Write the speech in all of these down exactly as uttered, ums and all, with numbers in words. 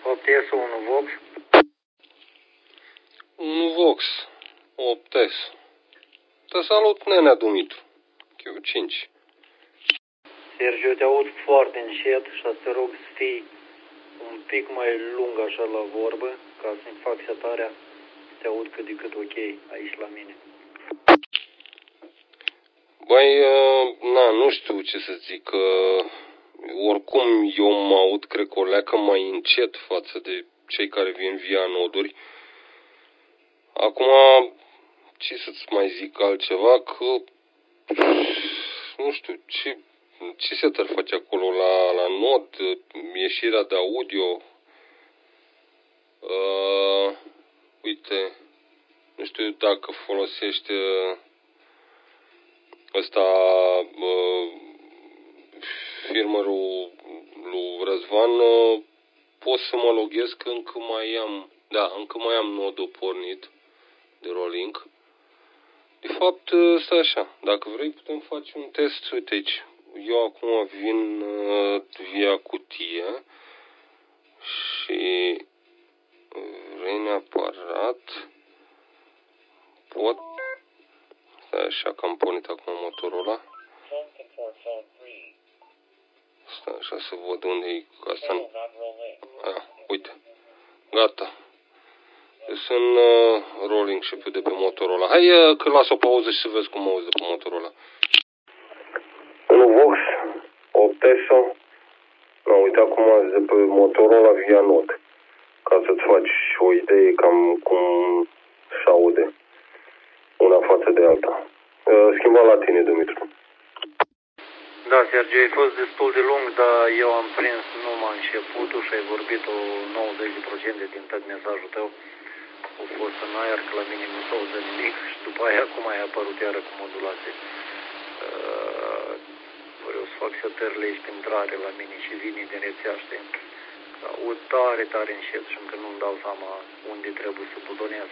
opt S unu Vox. unu Vox, opt S. Te salut, nenea Dumitru. Q cinci. Sergiu, te aud foarte încet și te rog să fii un pic mai lung așa la vorbă, ca să-mi fac setarea, să te aud cât de cât ok aici la mine. Băi, na, nu știu ce să zic, oricum eu mă aud, cred că o leacă mai încet față de cei care vin via noduri. Acum, ce să-ți mai zic altceva, că nu știu, ce, ce setări face acolo la, la nod, ieșirea de audio, uh, uite, nu știu dacă folosește ăsta, uh, firmărul lui Răzvan, uh, pot să mă loghez că încă mai am, da, încă mai am nodul pornit de rolling. De fapt, stai așa, dacă vrei putem face un test, uite aici, eu acum vin uh, via cutie și vrei neapărat, pot, stai așa că am pornit acum motorul ăla, stai așa să văd unde e asta, a, uite, gata. Sunt uh, rolling și pe de pe motorul ăla. Hai uh, că las o pauză și să vezi cum auzi de pe motorul ăla. unu Vox, opt S. No, uite acum azi de pe motorul ăla via nod. Ca să-ți faci o idee cam cum se aude una față de alta. Uh, schimba la tine, Dumitru. Da, Sergiu, ai fost destul de lung, dar eu am prins numai începutul și ai vorbit o nouăzeci la sută din tot mesajul tău. A fost în aer, că la mine nu s-a auzit nimic și după aia acum ai apărut iară cu modulație. Uh, vreau să fac setările aici pe intrare la mine și vine din rețea, știi? Aud tare, tare încet și încă nu-mi dau seama unde trebuie să butonez.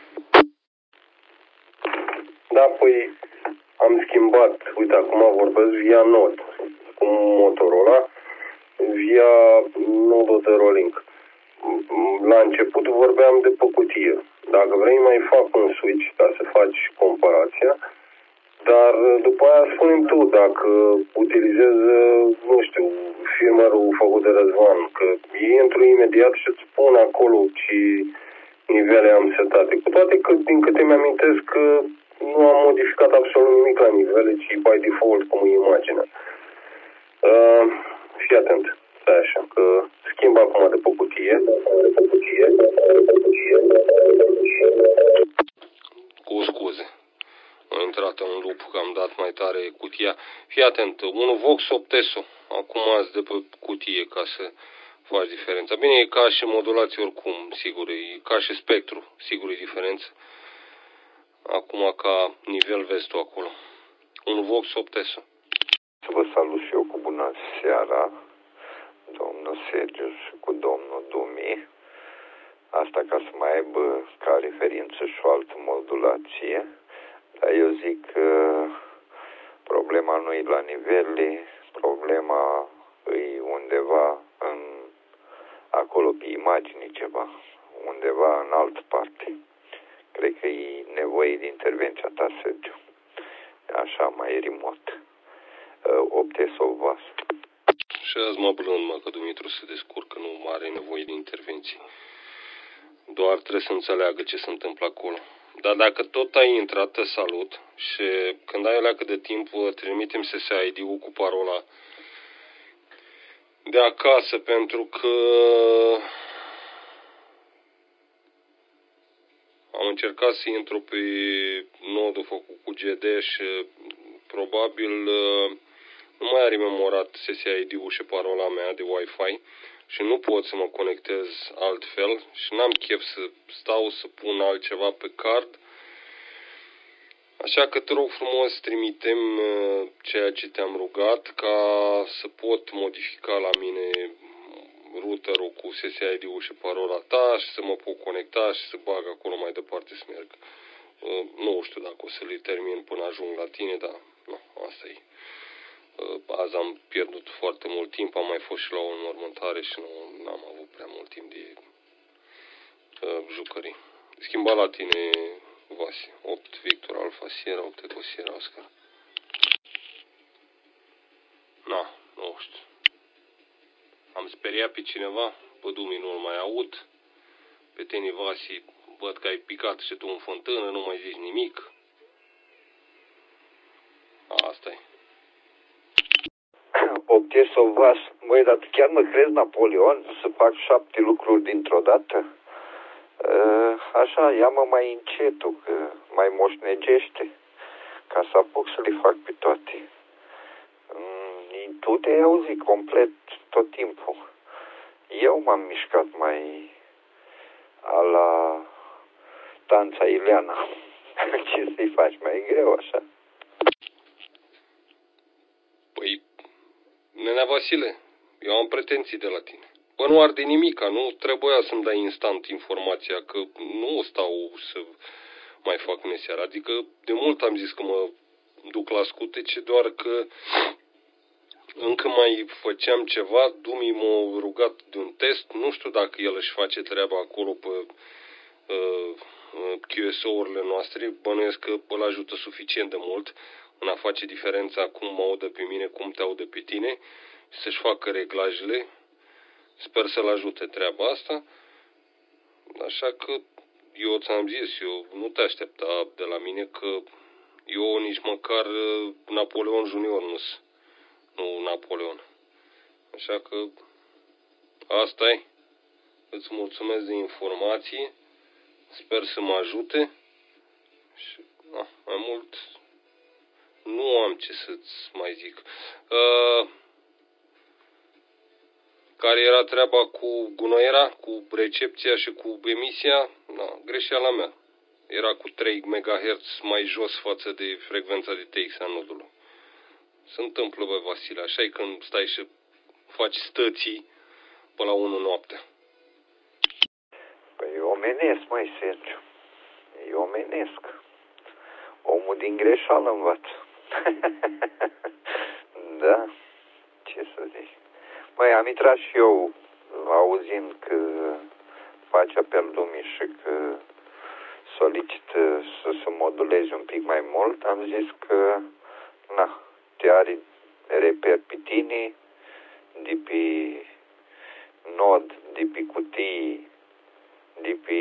Da, păi am schimbat, uite acum vorbesc via nod, cu motorul ăla, via nodul de rolling. La început vorbeam de pe cutie. Dacă vrei mai fac un switch ca să faci comparația, dar după aia spune-mi tu dacă utilizezi, nu știu, firmărul făcut de Răzvan, că intru imediat și îți spun acolo ce nivele am setate. Cu toate că, din câte mi-amintesc, că nu am modificat absolut nimic la nivele, ci by default cum e imaginea. Uh, fii atent. Stai așa, că schimb acum de pe cutie, de pe cutie, de pe cutie, de pe cutie. Cu scuze. Am intrat în loop că am dat mai tare cutia. Fii atent, unu Vox opt S. Acum azi de pe cutie ca să faci diferența. Bine, e ca și modulație oricum, sigur, e ca și spectru, sigur e diferență. Acum ca nivel vezi tu acolo. unu Vox opt S. Să vă salut și eu cu bună seara, domnul Sergiu și cu domnul Dumi. Asta ca să mai aibă ca referință și o altă modulație. Dar eu zic că problema nu e la nivele, problema e undeva în, acolo pe imagine ceva, undeva în altă parte. Cred că e nevoie de intervenția ta, Sergiu. Așa mai remot. opt S o vas. Și azi mă blând, mă, că Dumitru se descurcă, nu are nevoie de intervenții. Doar trebuie să înțeleagă ce se întâmplă acolo. Dar dacă tot ai intrat, te salut și când ai o leacă de timp, trimitem S S I D-ul cu parola de acasă, pentru că am încercat să intru pe nodul făcut cu G D și probabil nu mai are memorat S S I D-ul și parola mea de Wi-Fi și nu pot să mă conectez altfel și n-am chef să stau să pun altceva pe card. Așa că te rog frumos, trimitem ceea ce te-am rugat ca să pot modifica la mine routerul cu S S I D-ul și parola ta și să mă pot conecta și să bag acolo mai departe să merg. Nu știu dacă o să le termin până ajung la tine, dar nu, asta e. Azi am pierdut foarte mult timp, am mai fost și la o înmormântare și nu am avut prea mult timp de jucării. Schimba la tine, Vasi. opt Victor Alfa Sierra, opt Eco Sierra Oscar. Na, nu știu. Am speriat pe cineva, pe Dumi nu-l mai aud. Pe tine, Vasi, văd că ai picat și tu în fântână, nu mai zici nimic. Asta-i. Optesov Vas, măi, dar tu chiar mă crezi Napoleon să fac șapte lucruri dintr-o dată? Așa, ia-mă mai încetul, că mai moșnegește, ca să apuc să le fac pe toate. Tu te-ai auzit complet tot timpul. Eu m-am mișcat mai a la Tanța Ileana. Ce să-i faci, mai greu așa? Păi, nenea Vasile, eu am pretenții de la tine. Bă, nu arde nimica, nu trebuia să-mi dai instant informația, că nu stau să mai fac meseara. Adică de mult am zis că mă duc la scutece, doar că încă mai făceam ceva. Dumi m-a rugat de un test, nu știu dacă el își face treaba acolo pe uh, Q S O-urile noastre. Bănuiesc că îl ajută suficient de mult în a face diferența cum mă audă pe mine, cum te audă pe tine, să-și facă reglajele. Sper să-l ajute treaba asta. Așa că eu ți-am zis, eu nu te aștepta de la mine, că eu nici măcar Napoleon Junior nu sunt. Nu Napoleon. Așa că asta e. Îți mulțumesc de informație. Sper să mă ajute. Și na, mai mult nu am ce să-ți mai zic. Uh, Care era treaba cu gunoiera, cu recepția și cu emisia? Na, greșeala mea. Era cu trei megahertz mai jos față de frecvența de T X a nodului. Se întâmplă, bă, Vasile, așa e când stai și faci stății pe la unu noaptea. Păi omenesc, măi, Sergiu. E omenesc. Omul din greșeală învață. Da? Ce să zic? Măi, am intrat și eu auzind că face apel Dumi și că solicită să se moduleze un pic mai mult. Am zis că, na, te are reper pe tine, de pe nod, de pe cutii, de pe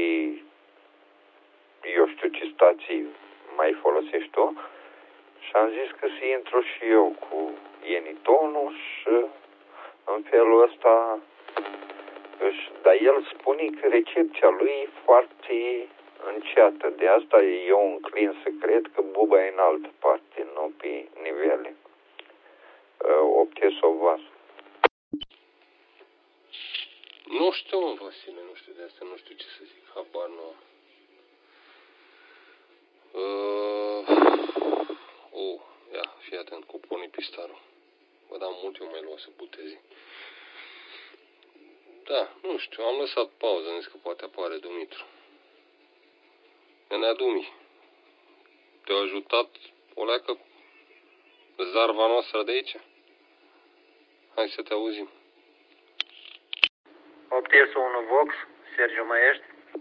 eu știu ce stații mai folosești tu. Și am zis că să intru și eu cu Enitonul și în felul ăsta își, dar el spune că recepția lui e foarte înceată. De asta eu înclin să cred că buba e în altă parte, nu pe nivele. Optesov Vas. Nu știu, Vasile, nu știu de asta, nu știu ce să zic, habar nu am. Uh, oh, ia, fii atent cu Pony Pistarul. Bă, dar mult eu mai lua să butezi. Da, nu știu, am lăsat pauză, am zis că poate apare Dumitru. Nenea Dumi, te-a ajutat o leacă zarva noastră de aici? Hai să te auzim. opt S unu Vox, Sergiu, mai ești?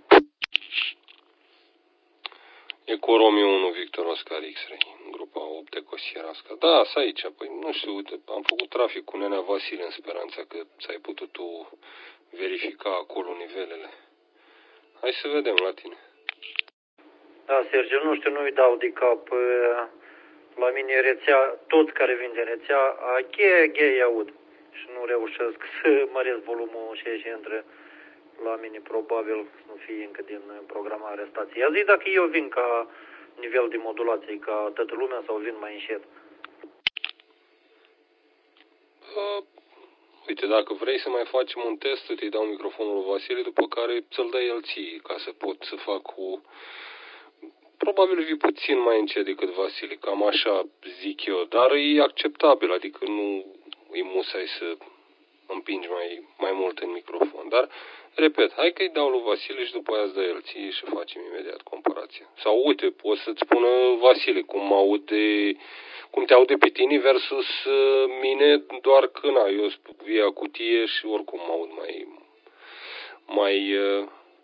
Eco Romeo unu Victor Oscar X-Ray, în grupa opt Eco Sierra Oscar. Da, să aici, păi nu știu, uite, am făcut trafic cu nenea Vasile în speranța că ți-ai putut tu verifica acolo nivelele. Hai să vedem la tine. Da, Sergiu, nu știu, nu-i dau de cap. La mine rețea, tot care vin din rețea, a ghe, ghe, aud. Și nu reușesc să măresc volumul și și între la mine, probabil să nu fie încă din programarea stației. Ia zi dacă eu vin ca nivel de modulație, ca toată lumea, sau vin mai încet? Uh, uite, dacă vrei să mai facem un test, îi dau microfonul lui Vasile, după care ți-l dă el ție, ca să pot să fac o... Probabil vii puțin mai încet decât Vasile, cam așa zic eu, dar e acceptabil, adică nu e musai să împingi mai, mai mult în microfon. Dar, repet, hai că îi dau lui Vasile și după aia îți dă el ție și facem imediat comparația. Sau uite, o să-ți spună Vasile cum aude, cum te aude pe tine versus mine, doar că na, eu sunt via cutie și oricum mă aud mai, mai,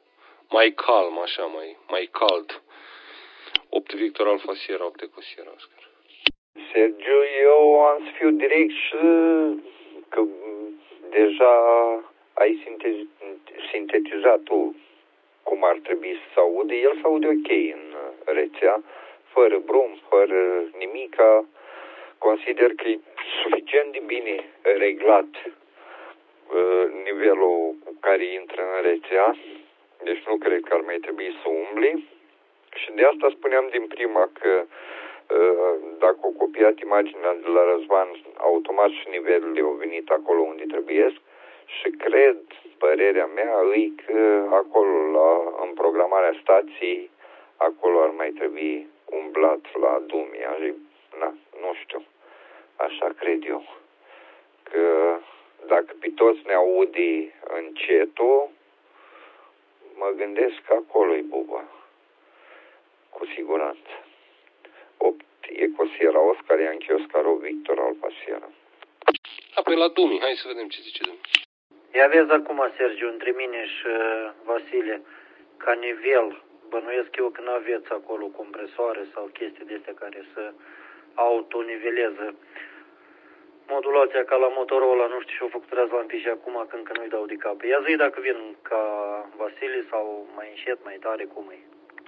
mai calm, așa, mai, mai cald. opt Victor Alfa Sierra, opt Eco Sierra, Oscar. Sergiu, eu am să fiu direct și că deja ai sintez, sintetizat tu cum ar trebui să se aude. El se aude ok în rețea, fără brum, fără nimica. Consider că e suficient de bine reglat uh, nivelul cu care intră în rețea, deci nu cred că ar mai trebui să umbli. Și de asta spuneam din prima că uh, dacă o copiat imaginea de la Răzvan, automat și nivelurile au venit acolo unde trebuiesc și cred, părerea mea, e că acolo, la, în programarea stației, acolo ar mai trebui umblat la Dumia. Na, nu știu. Așa cred eu. Că dacă pe toți ne aude încetul, mă gândesc că acolo-i buba. Cu siguranță. opt Eco Sierra, Oscar Yankee, Oscar Victor Alfa Sierra. Apoi la Dumi, hai să vedem ce zice Dumi. Ia vezi acum, Sergiu, între mine și Vasile, ca nivel, bănuiesc eu că n-aveți acolo compresoare sau chestii de astea care să autoniveleze modulația ca la Motorola, nu știu, și-au făcut Răzvan pe și acum când că nu-i dau de cap. Ia zi dacă vin ca Vasile sau mai încet, mai tare, cum e.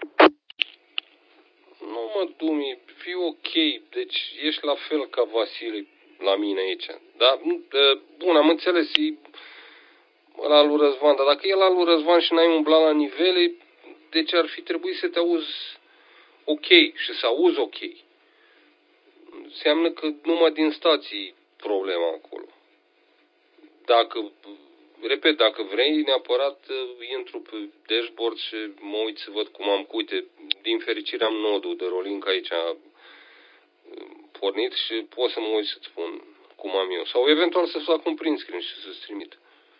Nu mă, Dumi, fii ok, deci ești la fel ca Vasile la mine aici. Dar, bun, am înțeles, e ăla lui Răzvan, dar dacă e la lui Răzvan și n-ai umblat la nivele, deci ar fi trebuit să te auzi ok și să auzi ok. Înseamnă că numai din stații problema acolo. Dacă, repet, dacă vrei neapărat, intru pe dashboard și mă uit să văd cum am, uite, din fericire am nodul de Rolink aici pornit și pot să mă uit să-ți spun cum am eu. Sau eventual să fac un print screen și să-ți trimit.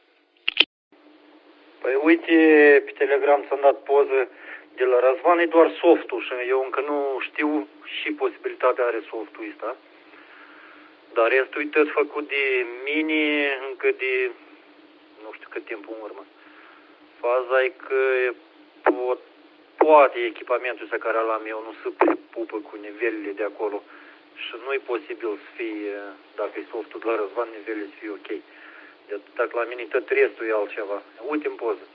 Păi uite, pe Telegram s-am dat poză de la Răzvan, e doar softul și eu încă nu știu și posibilitatea are softul ăsta. Dar restul e tot făcut de mini încă de nu știu cât timp în urmă. Faza e că pot, poate echipamentul ăsta care l-am eu nu se prepupă cu nivelele de acolo și nu e posibil să fie, dacă e softul de la Răzvan, nivelele să fie ok. De atât la mine tot restul e altceva. Uite în poză.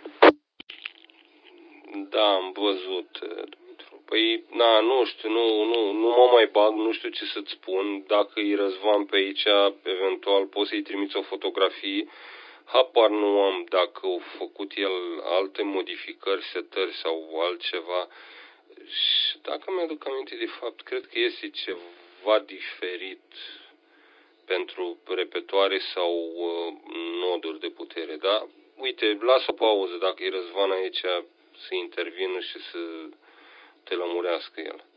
Da, am văzut, Dumitru. Păi, na, nu știu, nu, nu, nu mă mai bag, nu știu ce să-ți spun. Dacă e Răzvan pe aici, eventual poți să-i trimiți o fotografie. Habar nu am dacă au făcut el alte modificări, setări sau altceva. Și dacă mi-aduc aminte de fapt, cred că este ceva diferit pentru repetoare sau uh, noduri de putere. Dar, uite, las o pauză dacă e Răzvan aici să intervină și să te lămurească el.